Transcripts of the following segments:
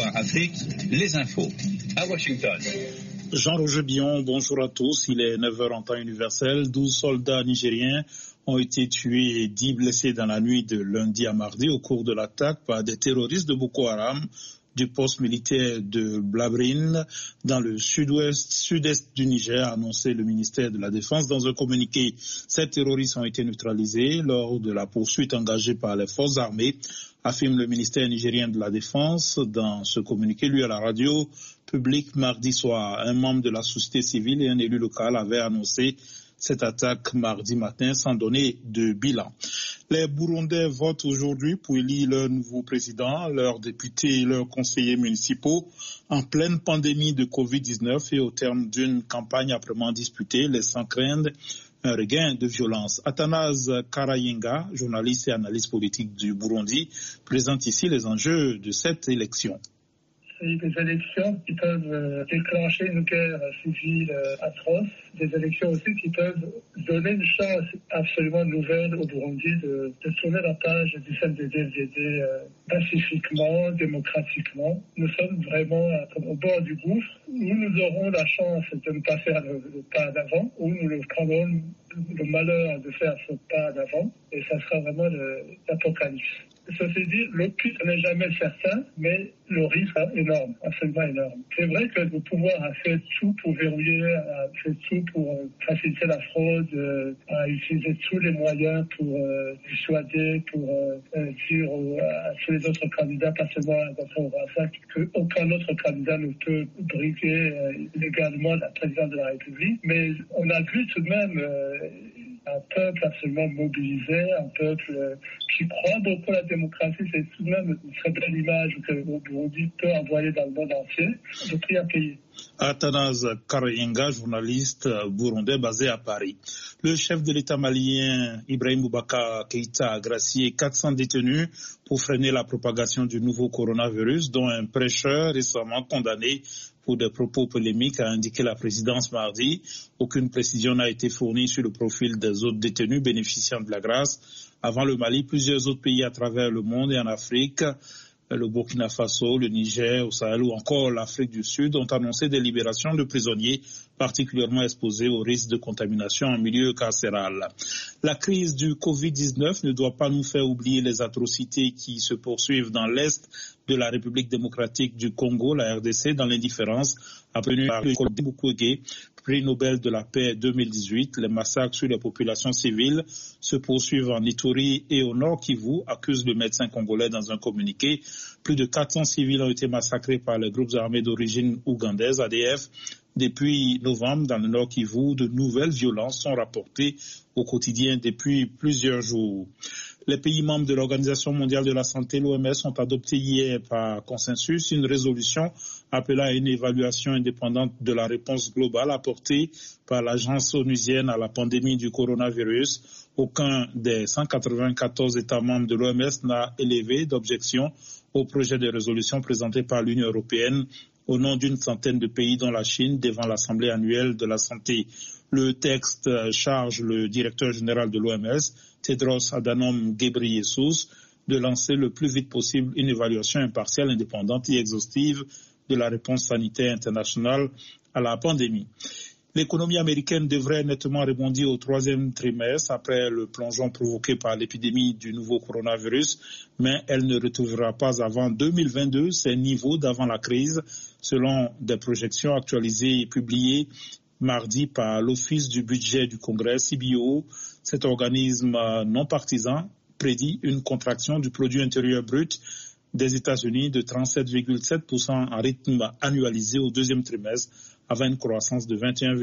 Soir Afrique, les infos à Washington. Jean-Roger Billon, bonjour à tous. Il est 9h en temps universel. 12 soldats nigériens ont été tués et 10 blessés dans la nuit de lundi à mardi au cours de l'attaque par des terroristes de Boko Haram du poste militaire de Blabrine dans le sud-est du Niger, a annoncé le ministère de la Défense dans un communiqué. Ces terroristes ont été neutralisés lors de la poursuite engagée par les forces armées, affirme le ministère nigérien de la Défense dans ce communiqué lu à la radio publique mardi soir. Un membre de la société civile et un élu local avaient annoncé cette attaque mardi matin sans donner de bilan. Les Burundais votent aujourd'hui pour élire leur nouveau président, leurs députés et leurs conseillers municipaux en pleine pandémie de Covid-19 et au terme d'une campagne âprement disputée, laissant craindre un regain de violence. Athanase Karayenga, journaliste et analyste politique du Burundi, présente ici les enjeux de cette élection. C'est des élections qui peuvent déclencher une guerre civile atroce, des élections aussi qui peuvent donner une chance absolument nouvelle au Burundi de tourner la page du CNDD-FDD pacifiquement, démocratiquement. Nous sommes vraiment au bord du gouffre où nous aurons la chance de ne pas faire le pas d'avant, où nous prendrons le malheur de faire ce pas d'avant, et ça sera vraiment l'apocalypse. Ceci dit, le but n'est jamais certain, mais le risque est énorme, absolument énorme. C'est vrai que le pouvoir a fait tout pour verrouiller, a fait tout pour faciliter la fraude, a utilisé tous les moyens pour dissuader, pour dire à tous les autres candidats, pas seulement à Dr. Ouattara, qu'aucun autre candidat ne peut briguer légalement la présidence de la République. Mais on a vu tout de même un peuple absolument mobilisé, un peuple qui croit beaucoup à la démocratie. C'est tout de même une très belle image que le Burundi peut envoyer dans le monde entier. Le prix à payer. Athanase Karayenga, journaliste burundais basé à Paris. Le chef de l'État malien, Ibrahim Boubacar Keïta, a gracié 400 détenus pour freiner la propagation du nouveau coronavirus, dont un prêcheur récemment condamné pour des propos polémiques, a indiqué la présidence mardi. Aucune précision n'a été fournie sur le profil des autres détenus bénéficiant de la grâce. Avant le Mali, plusieurs autres pays à travers le monde et en Afrique, le Burkina Faso, le Niger, au Sahel ou encore l'Afrique du Sud ont annoncé des libérations de prisonniers particulièrement exposés au risque de contamination en milieu carcéral. La crise du Covid-19 ne doit pas nous faire oublier les atrocités qui se poursuivent dans l'Est de la République démocratique du Congo, la RDC, dans l'indifférence, appelée par Colombe Mukwege, prix Nobel de la paix 2018. Les massacres sur les populations civiles se poursuivent en Ituri et au Nord Kivu, accuse le médecin congolais dans un communiqué. Plus de 400 civils ont été massacrés par les groupes armés d'origine ougandaise, ADF. Depuis novembre, dans le Nord Kivu, de nouvelles violences sont rapportées au quotidien depuis plusieurs jours. Les pays membres de l'Organisation mondiale de la santé, l'OMS, ont adopté hier par consensus une résolution appelant à une évaluation indépendante de la réponse globale apportée par l'agence onusienne à la pandémie du coronavirus. Aucun des 194 États membres de l'OMS n'a élevé d'objection au projet de résolution présenté par l'Union européenne au nom d'une centaine de pays, dont la Chine, devant l'Assemblée annuelle de la santé. Le texte charge le directeur général de l'OMS, Tedros Adhanom Ghebreyesus, de lancer le plus vite possible une évaluation impartiale, indépendante et exhaustive de la réponse sanitaire internationale à la pandémie. L'économie américaine devrait nettement rebondir au troisième trimestre après le plongeon provoqué par l'épidémie du nouveau coronavirus, mais elle ne retrouvera pas avant 2022 ses niveaux d'avant la crise, selon des projections actualisées et publiées mardi par l'Office du budget du Congrès, CBO. Cet organisme non partisan prédit une contraction du produit intérieur brut des États-Unis de 37,7% en rythme annualisé au deuxième trimestre, avant une croissance de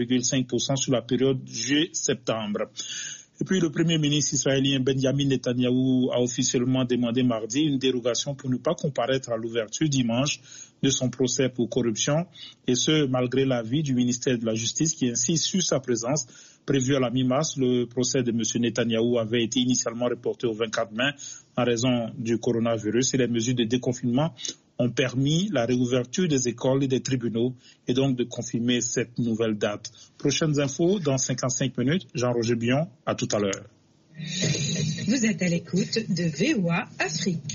21,5% sur la période juillet-septembre. Et puis le Premier ministre israélien Benjamin Netanyahou a officiellement demandé mardi une dérogation pour ne pas comparaître à l'ouverture dimanche de son procès pour corruption, et ce malgré l'avis du ministère de la Justice qui insiste sur sa présence prévue à la mi-mars. Le procès de M. Netanyahou avait été initialement reporté au 24 mai en raison du coronavirus, et les mesures de déconfinement ont permis la réouverture des écoles et des tribunaux, et donc de confirmer cette nouvelle date. Prochaines infos dans 55 minutes. Jean-Roger Billon, à tout à l'heure. Vous êtes à l'écoute de VOA Afrique.